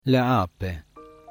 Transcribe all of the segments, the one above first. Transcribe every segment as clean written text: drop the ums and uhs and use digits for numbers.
Le ape.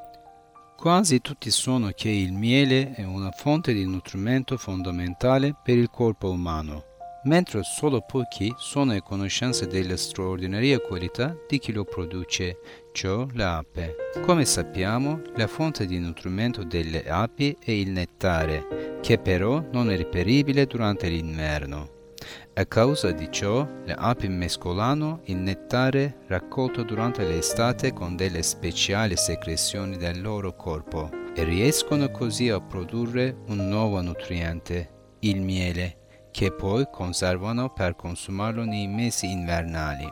Quasi tutti sanno che il miele è una fonte di nutrimento fondamentale per il corpo umano, mentre solo pochi sono a conoscenza della straordinaria qualità di chi lo produce, cioè le ape. Come sappiamo, la fonte di nutrimento delle api è il nettare, che però non è reperibile durante l'inverno. A causa di ciò, le api mescolano il nettare raccolto durante l'estate con delle speciali secrezioni del loro corpo e riescono così a produrre un nuovo nutriente, il miele, che poi conservano per consumarlo nei mesi invernali.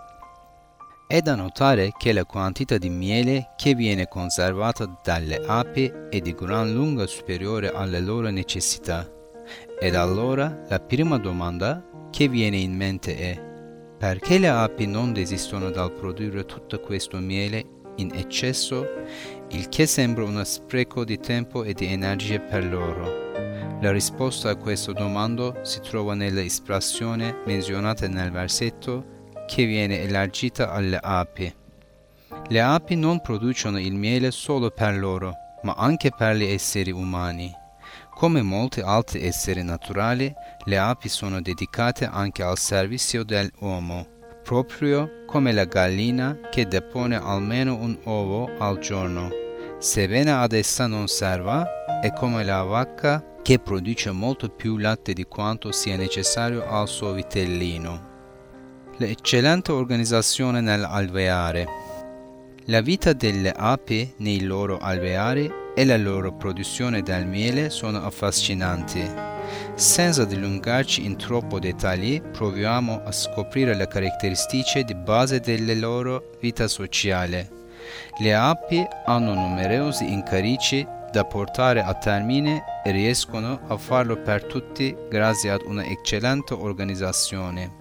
È da notare che la quantità di miele che viene conservata dalle api è di gran lunga superiore alle loro necessità. Ed allora la prima domanda che viene in mente è: perché le api non desistono dal produrre tutto questo miele in eccesso, il che sembra uno spreco di tempo e di energie per loro? La risposta a questa domanda si trova nella espressione menzionata nel versetto che viene elargita alle api. Le api non producono il miele solo per loro, ma anche per gli esseri umani. Come molti altri esseri naturali, le api sono dedicate anche al servizio dell'uomo, proprio come la gallina che depone almeno un uovo al giorno. Sebbene ad essa non serva, è come la vacca che produce molto più latte di quanto sia necessario al suo vitellino. L'eccellente organizzazione nell'alveare. La vita delle api nei loro alveari e la loro produzione del miele sono affascinanti. Senza dilungarci in troppo dettagli, proviamo a scoprire le caratteristiche di base della loro vita sociale. Le api hanno numerosi incarichi da portare a termine e riescono a farlo per tutti grazie ad una eccellente organizzazione.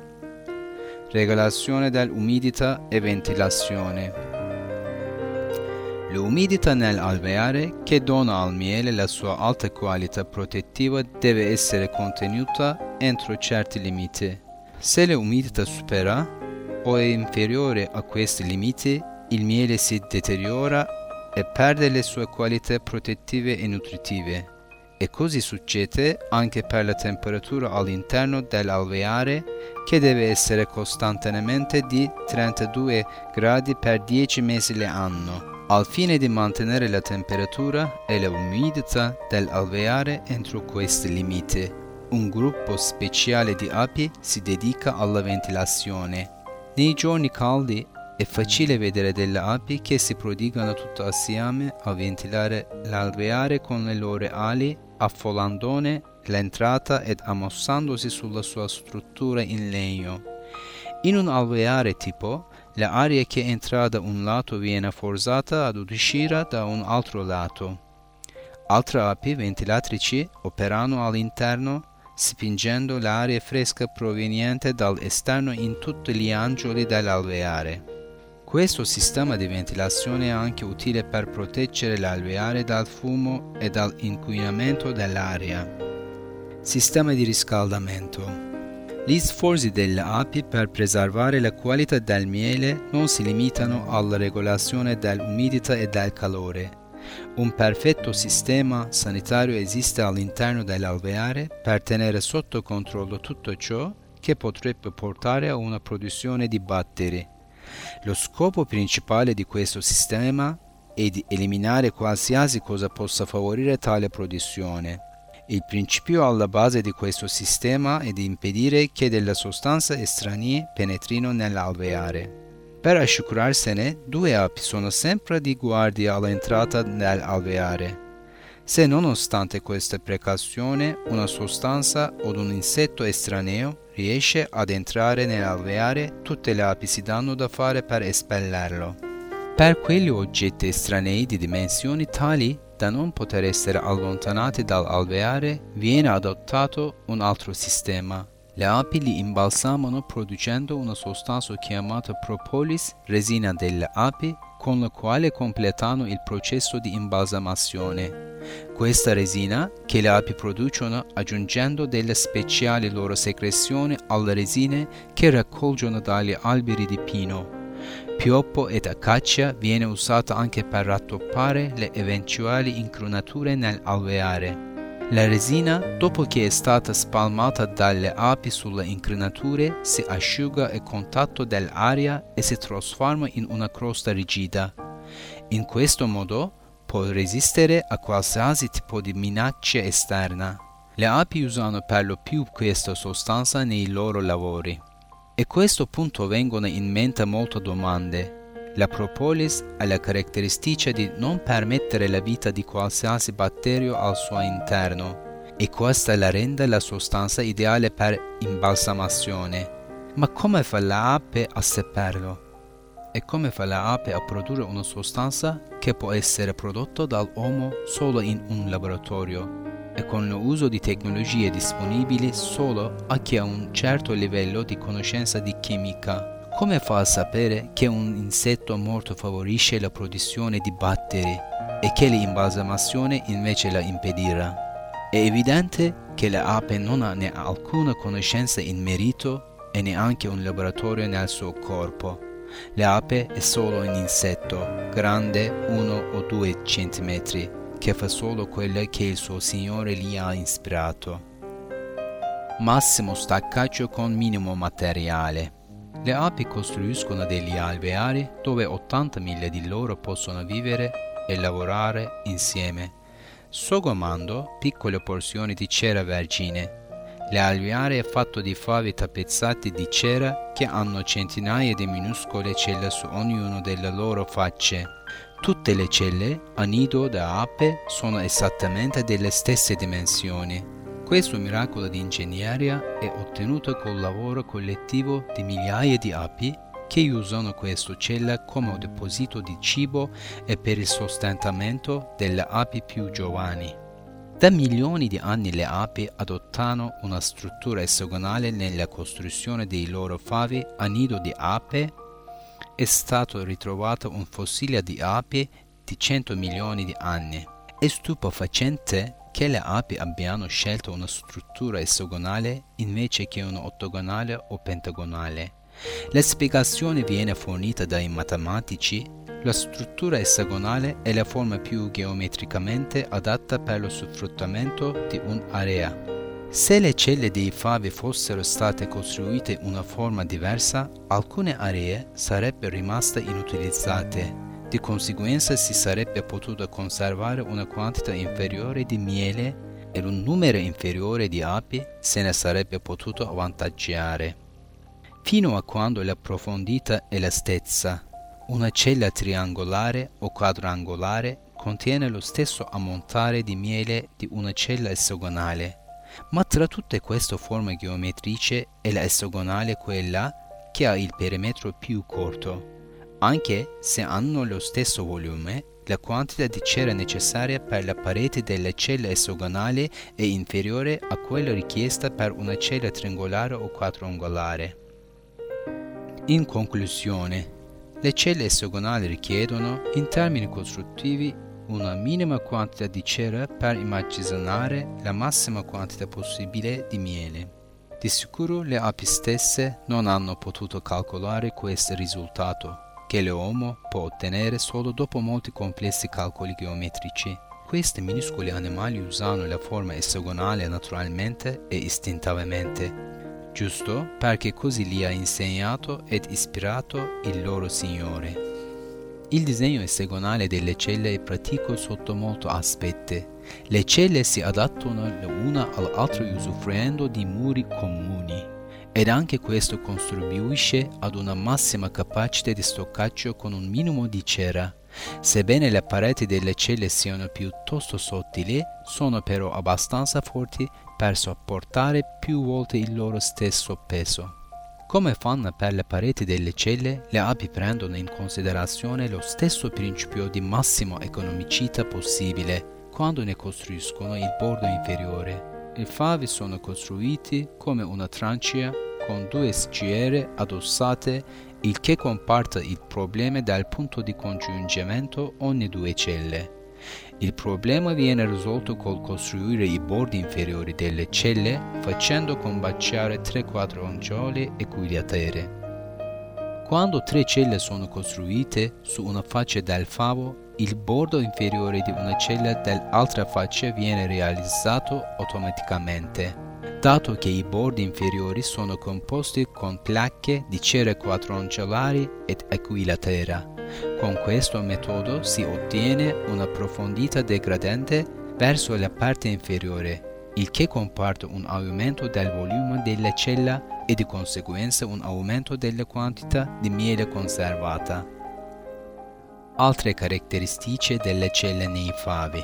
Regolazione dell'umidità e ventilazione. L'umidità nell'alveare, che dona al miele la sua alta qualità protettiva, deve essere contenuta entro certi limiti. Se l'umidità supera o è inferiore a questi limiti, il miele si deteriora e perde le sue qualità protettive e nutritive. E così succede anche per la temperatura all'interno dell'alveare, che deve essere costantemente di 32 gradi per 10 mesi l'anno, al fine di mantenere la temperatura e l'umidità dell'alveare entro questi limiti. Un gruppo speciale di api si dedica alla ventilazione. Nei giorni caldi è facile vedere delle api che si prodigano tutte assieme a ventilare l'alveare con le loro ali, affollandone l'entrata ed ammossandosi sulla sua struttura in legno. In un alveare tipo, l'aria che entra da un lato viene forzata ad uscire da un altro lato. Altre api ventilatrici operano all'interno, spingendo l'aria fresca proveniente dall'esterno in tutti gli angoli dell'alveare. Questo sistema di ventilazione è anche utile per proteggere l'alveare dal fumo e dall'inquinamento dell'aria. Sistema di riscaldamento. Gli sforzi delle api per preservare la qualità del miele non si limitano alla regolazione dell'umidità e del calore. Un perfetto sistema sanitario esiste all'interno dell'alveare per tenere sotto controllo tutto ciò che potrebbe portare a una produzione di batteri. Lo scopo principale di questo sistema è di eliminare qualsiasi cosa possa favorire tale produzione. Il principio alla base di questo sistema è di impedire che delle sostanze estranee penetrino nell'alveare. Per assicurarsene, due api sono sempre di guardia all'entrata dell'alveare. Se nonostante questa precauzione una sostanza o un insetto estraneo riesce ad entrare nell'alveare, tutte le api si danno da fare per espellerlo. Per quegli oggetti estranei di dimensioni tali da non poter essere allontanati dall'alveare, viene adottato un altro sistema. Le api li imbalsamano producendo una sostanza chiamata propolis, resina delle api, con la quale completano il processo di imbalsamazione. Questa resina, che le api producono aggiungendo delle speciali loro secrezioni alle resine che raccolgono dagli alberi di pino. Pioppo ed acacia viene usata anche per rattoppare le eventuali incrinature nell'alveare. La resina, dopo che è stata spalmata dalle api sulle incrinature, si asciuga a contatto dell'aria e si trasforma in una crosta rigida. In questo modo può resistere a qualsiasi tipo di minaccia esterna. Le api usano per lo più questa sostanza nei loro lavori. A questo punto vengono in mente molte domande. La propolis ha la caratteristica di non permettere la vita di qualsiasi batterio al suo interno e questa la rende la sostanza ideale per imbalsamazione. Ma come fa l'ape a saperlo? E come fa l'ape a produrre una sostanza che può essere prodotta dall'uomo solo in un laboratorio e con l'uso di tecnologie disponibili solo a chi ha un certo livello di conoscenza di chimica? Come fa a sapere che un insetto morto favorisce la produzione di batteri e che l'imbalsamazione invece la impedirà? È evidente che l'ape non ha né alcuna conoscenza in merito e neanche un laboratorio nel suo corpo. L'ape è solo un insetto, grande 1 o 2 centimetri, che fa solo quello che il suo Signore gli ha ispirato. Massimo staccaggio con minimo materiale. Le api costruiscono degli alveari dove 80.000 di loro possono vivere e lavorare insieme, sgomando piccole porzioni di cera vergine. L'alveare è fatto di favi tappezzati di cera che hanno centinaia di minuscole celle su ognuno delle loro facce. Tutte le celle a nido da ape sono esattamente delle stesse dimensioni. Questo miracolo di ingegneria è ottenuto col lavoro collettivo di migliaia di api che usano questa cella come deposito di cibo e per il sostentamento delle api più giovani. Da milioni di anni le api adottano una struttura esagonale nella costruzione dei loro favi a nido di ape. È stato ritrovato un fossile di api di 100 milioni di anni. È stupefacente che le api abbiano scelto una struttura esagonale invece che una ottagonale o pentagonale. La spiegazione viene fornita dai matematici. La struttura esagonale è la forma più geometricamente adatta per lo sfruttamento di un'area. Se le celle dei favi fossero state costruite in una forma diversa, alcune aree sarebbero rimaste inutilizzate. Di conseguenza si sarebbe potuto conservare una quantità inferiore di miele e un numero inferiore di api se ne sarebbe potuto avvantaggiare. Fino a quando la profondità è la stessa, una cella triangolare o quadrangolare contiene lo stesso ammontare di miele di una cella esagonale. Ma tra tutte queste forme geometriche è la esagonale quella che ha il perimetro più corto. Anche se hanno lo stesso volume, la quantità di cera necessaria per la parete della cella esagonale è inferiore a quella richiesta per una cella triangolare o quadrangolare. In conclusione, le celle esagonali richiedono, in termini costruttivi, una minima quantità di cera per immagazzinare la massima quantità possibile di miele. Di sicuro le api stesse non hanno potuto calcolare questo risultato, che l'uomo può ottenere solo dopo molti complessi calcoli geometrici. Questi minuscoli animali usano la forma esagonale naturalmente e istintivamente, giusto perché così gli ha insegnato ed ispirato il loro Signore. Il disegno esagonale delle celle è pratico sotto molti aspetti. Le celle si adattano l'una all'altra usufruendo di muri comuni. Ed anche questo contribuisce ad una massima capacità di stoccaggio con un minimo di cera. Sebbene le pareti delle celle siano piuttosto sottili, sono però abbastanza forti per sopportare più volte il loro stesso peso. Come fanno per le pareti delle celle, le api prendono in considerazione lo stesso principio di massima economicità possibile quando ne costruiscono il bordo inferiore. I favi sono costruiti come una trancia con due sciere addossate, il che comporta il problema dal punto di congiungimento ogni due celle. Il problema viene risolto col costruire i bordi inferiori delle celle facendo combaciare 3 quadrangoli equilateri. Quando 3 celle sono costruite su una faccia del favo, il bordo inferiore di una cella dell'altra faccia viene realizzato automaticamente, dato che i bordi inferiori sono composti con placche di cera quadrancolari ed equilatera. Con questo metodo si ottiene una profondità degradante verso la parte inferiore, il che comporta un aumento del volume della cella e di conseguenza un aumento della quantità di miele conservata. Altre caratteristiche delle celle nei favi.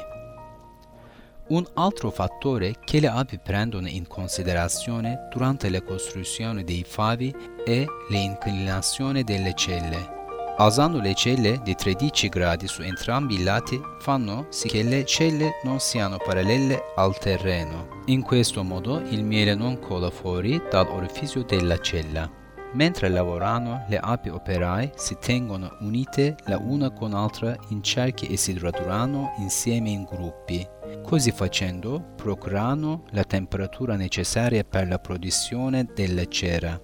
Un altro fattore che le api prendono in considerazione durante la costruzione dei favi è l'inclinazione delle celle. Alzando le celle di 13 gradi su entrambi i lati fanno sì che le celle non siano parallele al terreno. In questo modo il miele non cola fuori dall'orifizio della cella. Mentre lavorano, le api operai si tengono unite l'una con l'altra in cerchi e si radunano insieme in gruppi. Così facendo, procurano la temperatura necessaria per la produzione della cera.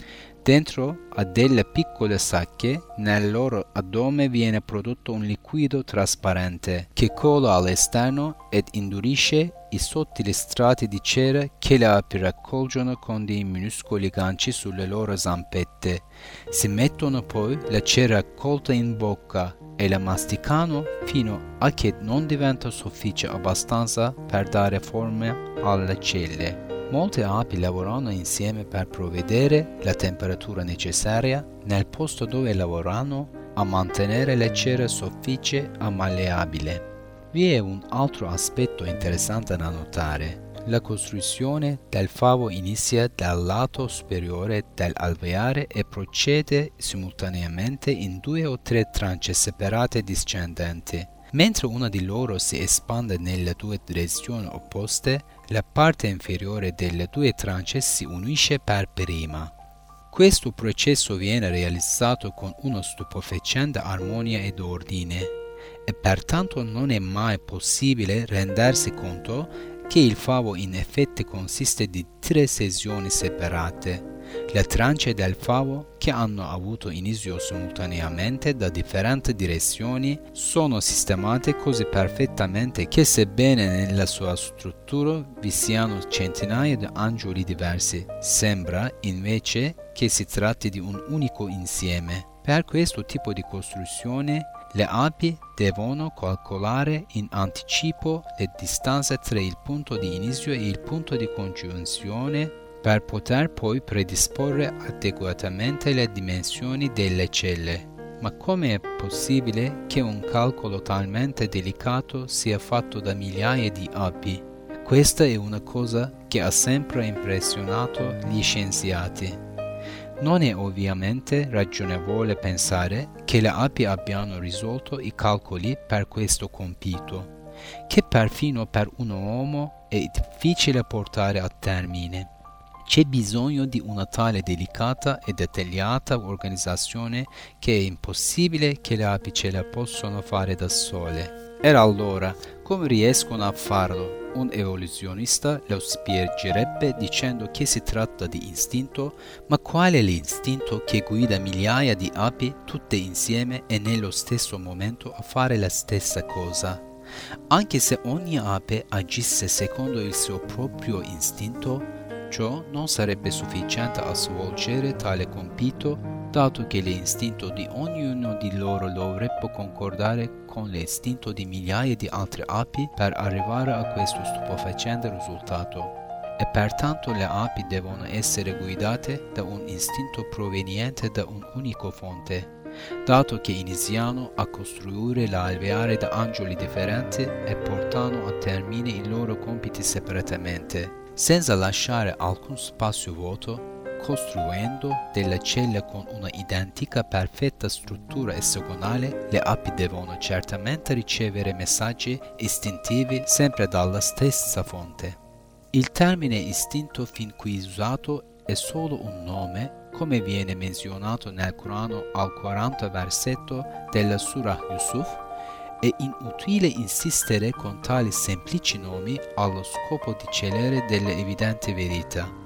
Dentro a delle piccole sacche, nel loro addome viene prodotto un liquido trasparente che cola all'esterno ed indurisce i sottili strati di cera che le api raccolgono con dei minuscoli ganci sulle loro zampette. Si mettono poi la cera raccolta in bocca e la masticano fino a che non diventa soffice abbastanza per dare forma alle celle. Molte api lavorano insieme per provvedere la temperatura necessaria nel posto dove lavorano a mantenere la cera soffice e malleabile. Vi è un altro aspetto interessante da notare. La costruzione del favo inizia dal lato superiore dell'alveare e procede simultaneamente in 2 o 3 tranche separate discendenti. Mentre una di loro si espande nelle 2 direzioni opposte, la parte inferiore delle 2 tranche si unisce per prima. Questo processo viene realizzato con una stupefacente armonia ed ordine, e pertanto non è mai possibile rendersi conto che il favo in effetti consiste di 3 sezioni separate. Le trance del favo, che hanno avuto inizio simultaneamente da differenti direzioni, sono sistemate così perfettamente che sebbene nella sua struttura vi siano centinaia di angoli diversi, sembra invece che si tratti di un unico insieme. Per questo tipo di costruzione, le api devono calcolare in anticipo le distanze tra il punto di inizio e il punto di congiunzione per poter poi predisporre adeguatamente le dimensioni delle celle. Ma come è possibile che un calcolo talmente delicato sia fatto da migliaia di api? Questa è una cosa che ha sempre impressionato gli scienziati. Non è ovviamente ragionevole pensare che le api abbiano risolto i calcoli per questo compito, che perfino per un uomo è difficile portare a termine. C'è bisogno di una tale delicata e dettagliata organizzazione che è impossibile che le api ce la possano fare da sole. E allora, come riescono a farlo? Un evoluzionista lo spiegherebbe dicendo che si tratta di istinto, ma qual è l'istinto che guida migliaia di api tutte insieme e nello stesso momento a fare la stessa cosa? Anche se ogni ape agisse secondo il suo proprio istinto, ciò non sarebbe sufficiente a svolgere tale compito, dato che l'istinto di ognuno di loro dovrebbe concordare con l'istinto di migliaia di altre api per arrivare a questo stupefacente risultato. E pertanto le api devono essere guidate da un istinto proveniente da un'unica fonte, dato che iniziano a costruire l'alveare da angoli differenti e portano a termine i loro compiti separatamente, senza lasciare alcun spazio vuoto, costruendo delle celle con una identica perfetta struttura esagonale. Le api devono certamente ricevere messaggi istintivi sempre dalla stessa fonte. Il termine istinto fin qui usato è solo un nome, come viene menzionato nel Corano al 40 versetto della Surah Yusuf. È inutile insistere con tali semplici nomi allo scopo di celare delle evidenti verità.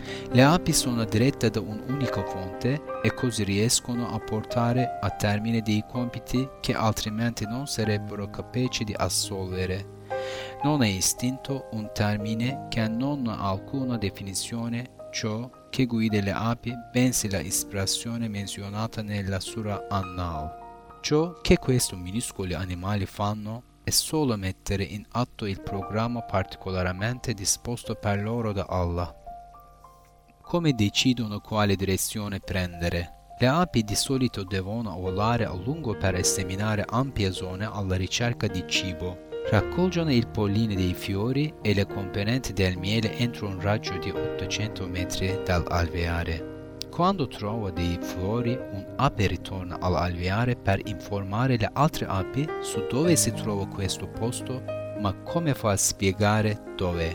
Le api sono dirette da un'unica fonte e così riescono a portare a termine dei compiti che altrimenti non sarebbero capaci di assolvere. Non è istinto un termine che non ha alcuna definizione ciò che guida le api, bensì la ispirazione menzionata nella Surah An-Nahl. Ciò che questi minuscoli animali fanno è solo mettere in atto il programma particolarmente disposto per loro da Allah. Come decidono quale direzione prendere? Le api di solito devono volare a lungo per esaminare ampie zone alla ricerca di cibo. Raccolgono il polline dei fiori e le componenti del miele entro un raggio di 800 metri dall'alveare. Quando trova dei fiori, un'ape ritorna all'alveare per informare le altre api su dove si trova questo posto, ma come fa a spiegare dove?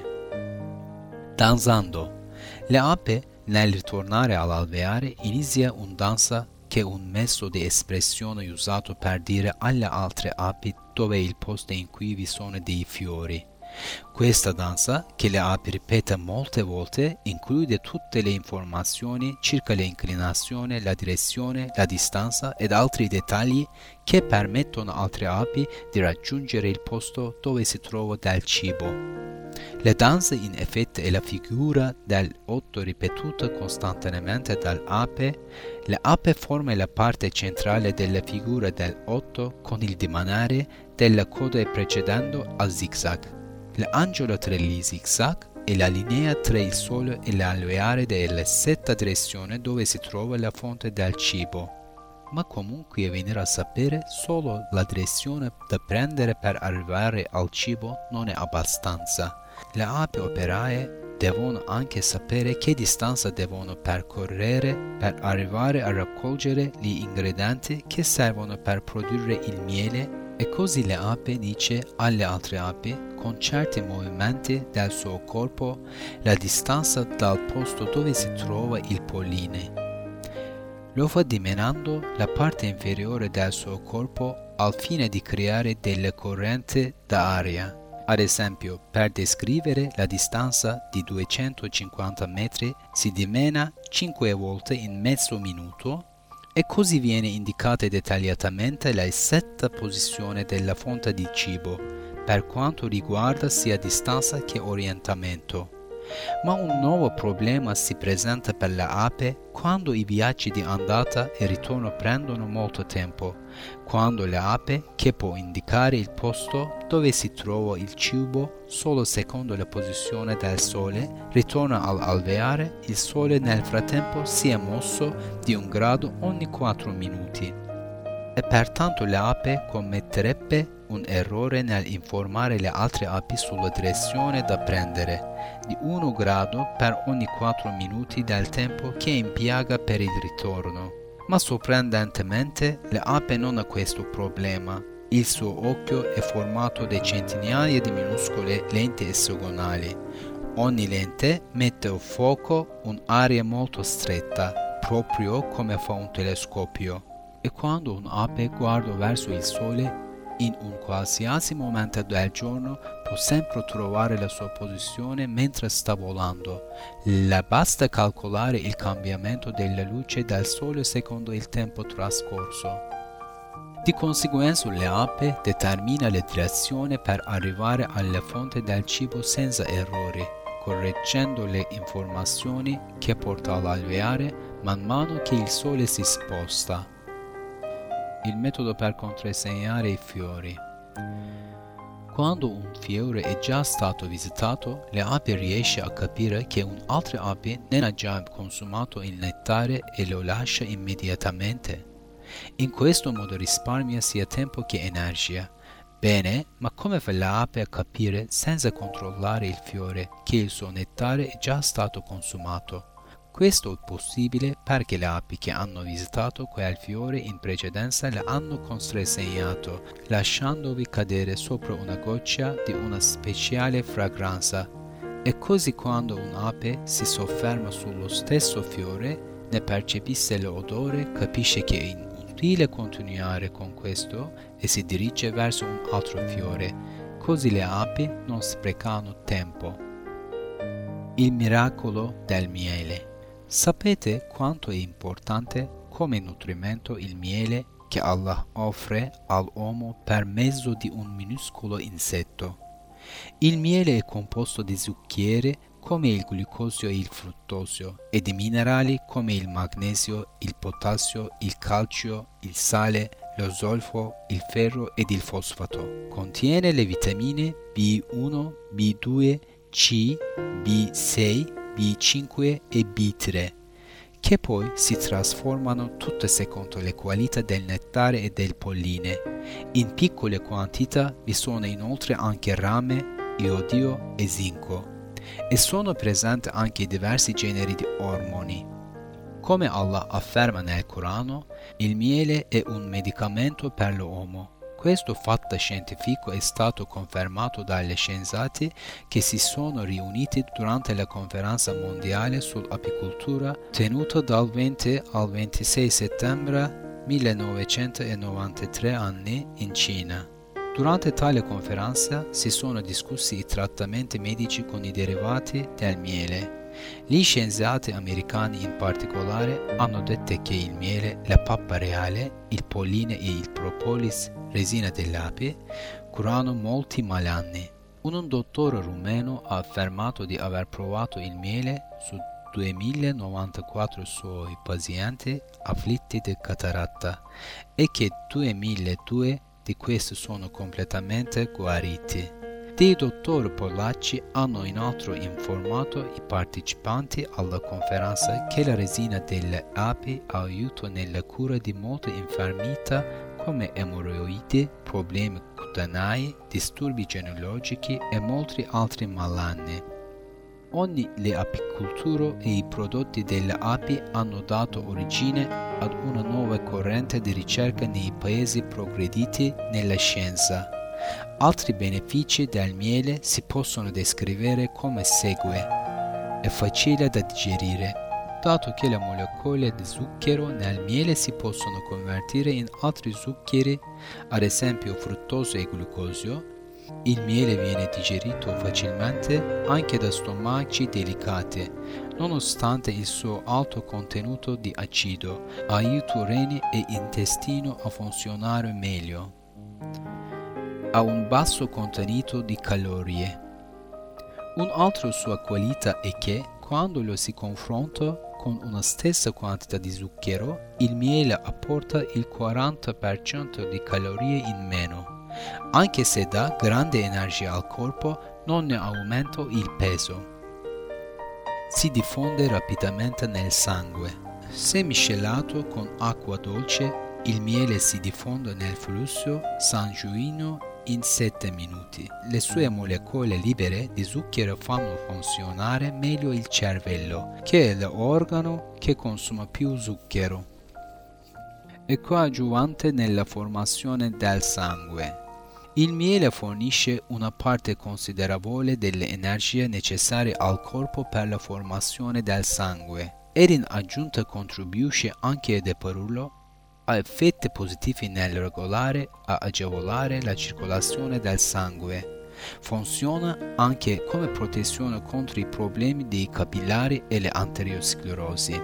Danzando. Le ape, nel ritornare all'alveare, inizia una danza che è un mezzo di espressione usato per dire alle altre api dove è il posto in cui vi sono dei fiori. Questa danza, che le api ripete molte volte, include tutte le informazioni circa l'inclinazione, la direzione, la distanza ed altri dettagli che permettono alle altre api di raggiungere il posto dove si trova del cibo. La danza in effetti è la figura dell'8 ripetuta costantemente dall'ape. L'ape forma la parte centrale della figura dell'8 con il dimanare della coda precedendo a zigzag. L'angolo tra gli zigzag è la linea tra il sole e l'alveare della sesta direzione dove si trova la fonte del cibo. Ma comunque venire a sapere solo la direzione da prendere per arrivare al cibo non è abbastanza. Le api operaie devono anche sapere che distanza devono percorrere per arrivare a raccogliere gli ingredienti che servono per produrre il miele, e così le api dice alle altre api con certi movimenti del suo corpo la distanza dal posto dove si trova il polline. Lo fa diminuendo la parte inferiore del suo corpo al fine di creare delle correnti d'aria. Ad esempio, per descrivere la distanza di 250 metri si dimena 5 volte in mezzo minuto e così viene indicata dettagliatamente la esatta posizione della fonte di cibo per quanto riguarda sia distanza che orientamento. Ma un nuovo problema si presenta per le api quando i viaggi di andata e ritorno prendono molto tempo, quando le api, che può indicare il posto dove si trova il cibo solo secondo la posizione del sole, ritorna all'alveare, il sole nel frattempo si è mosso di 1 grado ogni 4 minuti. E pertanto l'ape commetterebbe un errore nell'informare le altre api sulla direzione da prendere, di 1 grado per ogni 4 minuti del tempo che impiega per il ritorno. Ma sorprendentemente l'ape non ha questo problema. Il suo occhio è formato da centinaia di minuscole lenti esagonali. Ogni lente mette a fuoco un'area molto stretta, proprio come fa un telescopio. E quando un'ape guarda verso il sole, in un qualsiasi momento del giorno può sempre trovare la sua posizione mentre sta volando. Le basta calcolare il cambiamento della luce del sole secondo il tempo trascorso. Di conseguenza l'ape determina la direzione per arrivare alla fonte del cibo senza errori, correggendo le informazioni che porta all'alveare man mano che il sole si sposta. Il metodo per contrassegnare i fiori. Quando un fiore è già stato visitato, l'ape riesce a capire che un'altra ape ne ha già consumato il nettare e lo lascia immediatamente. In questo modo risparmia sia tempo che energia. Bene, ma come fa l'ape a capire senza controllare il fiore che il suo nettare è già stato consumato? Questo è possibile perché le api che hanno visitato quel fiore in precedenza le hanno contrassegnato, lasciandovi cadere sopra una goccia di una speciale fragranza. E così quando un'ape si sofferma sullo stesso fiore, ne percepisce l'odore, capisce che è inutile continuare con questo e si dirige verso un altro fiore. Così le api non sprecano tempo. Il miracolo del miele. Sapete quanto è importante come nutrimento il miele che Allah offre all'uomo per mezzo di un minuscolo insetto. Il miele è composto di zuccheri come il glucosio e il fruttosio e di minerali come il magnesio, il potassio, il calcio, il sale, lo zolfo, il ferro ed il fosfato. Contiene le vitamine B1, B2, C, B6, B5 e B3, che poi si trasformano tutte secondo le qualità del nettare e del polline. In piccole quantità vi sono inoltre anche rame, iodio e zinco, e sono presenti anche diversi generi di ormoni. Come Allah afferma nel Corano, il miele è un medicamento per l'uomo. Questo fatto scientifico è stato confermato dagli scienziati che si sono riuniti durante la conferenza mondiale sull'apicoltura tenuta dal 20 al 26 settembre 1993 anni in Cina. Durante tale conferenza si sono discussi i trattamenti medici con i derivati del miele. Gli scienziati americani in particolare hanno detto che il miele, la pappa reale, il polline e il propolis, resina dell'ape, curano molti malanni. Un dottore rumeno ha affermato di aver provato il miele su 2094 suoi pazienti afflitti di cataratta e che 2002 di questi sono completamente guariti. Dei dottori polacchi hanno inoltre informato i partecipanti alla conferenza che la resina delle api aiuta nella cura di molte infermità come emorroidi, problemi cutanei, disturbi genealogici e molti altri malanni. Ogni le apicolture e i prodotti delle api hanno dato origine ad una nuova corrente di ricerca nei paesi progrediti nella scienza. Altri benefici del miele si possono descrivere come segue. È facile da digerire, dato che le molecole di zucchero nel miele si possono convertire in altri zuccheri, ad esempio fruttosio e glucosio. Il miele viene digerito facilmente anche da stomaci delicati, nonostante il suo alto contenuto di acido, aiuta reni e intestino a funzionare meglio. Ha un basso contenuto di calorie. Un'altra sua qualità è che, quando lo si confronta con una stessa quantità di zucchero, il miele apporta il 40% di calorie in meno. Anche se dà grande energia al corpo, non ne aumenta il peso. Si diffonde rapidamente nel sangue. Se miscelato con acqua dolce, il miele si diffonde nel flusso sanguigno in 7 minuti. Le sue molecole libere di zucchero fanno funzionare meglio il cervello, che è l'organo che consuma più zucchero. È coadiuvante nella formazione del sangue. Il miele fornisce una parte considerevole delle energie necessarie al corpo per la formazione del sangue ed in aggiunta contribuisce anche a depurarlo, ha effetti positivi nel regolare a agevolare la circolazione del sangue. Funziona anche come protezione contro i problemi dei capillari e l'arteriosclerosi.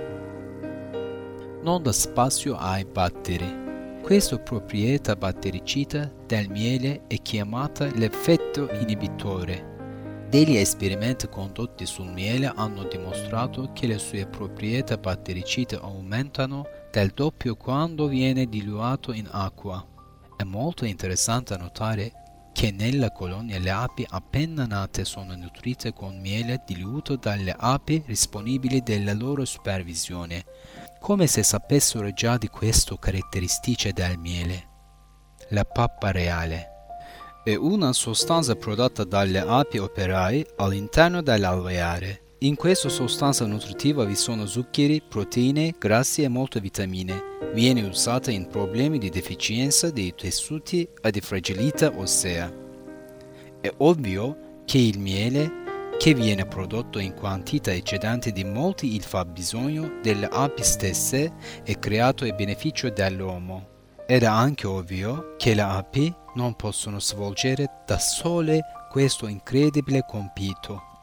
Non dà spazio ai batteri. Questa proprietà battericida del miele è chiamata l'effetto inibitore. Degli esperimenti condotti sul miele hanno dimostrato che le sue proprietà battericide aumentano del doppio quando viene diluito in acqua. È molto interessante notare che nella colonia le api appena nate sono nutrite con miele diluito dalle api disponibili della loro supervisione, come se sapessero già di queste caratteristiche del miele. La pappa reale è una sostanza prodotta dalle api operai all'interno dell'alveare. In questa sostanza nutritiva vi sono zuccheri, proteine, grassi e molte vitamine. Viene usata in problemi di deficienza dei tessuti e di fragilità ossea. È ovvio che il miele, che viene prodotto in quantità eccedenti di molti il fabbisogno delle api stesse, è creato a beneficio dell'uomo. Ed è anche ovvio che le api non possono svolgere da sole questo incredibile compito.